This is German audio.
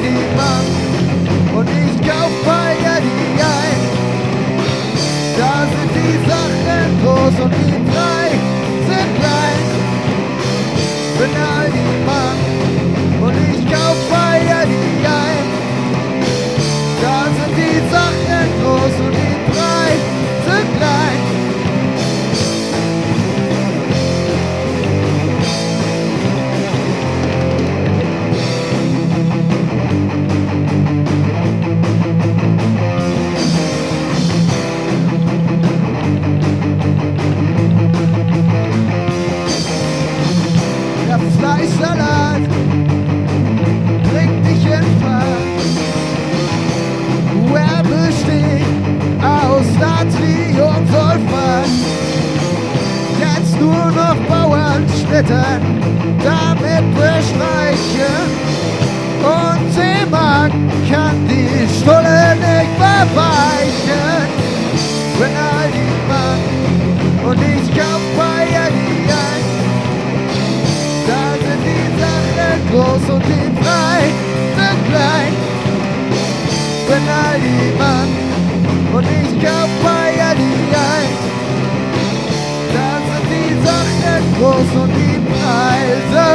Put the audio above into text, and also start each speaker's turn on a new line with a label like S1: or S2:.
S1: Aldi-Mann und ich kauf bei Aldi ein. Da sind die Sachen groß und die Preise sind klein. Bin Aldi-Mann und ich kauf bei Aldi ein. Da sind die Sachen groß und die Preise sind klein. Der Fleischsalat bringt dich in Fahrt. Er besteht aus Natriumsulfat. Jetzt nur noch Bauernschnittern damit bestreichen. Und Seemann kann die Stulle nicht verweichen. Bin Aldi-Mann und ich kauf bei Aldi ein. Da sind die Sachen groß und die Preise klein. Bin Aldi-Mann und ich kauf bei Aldi ein. Da sind die Sachen groß und die Preise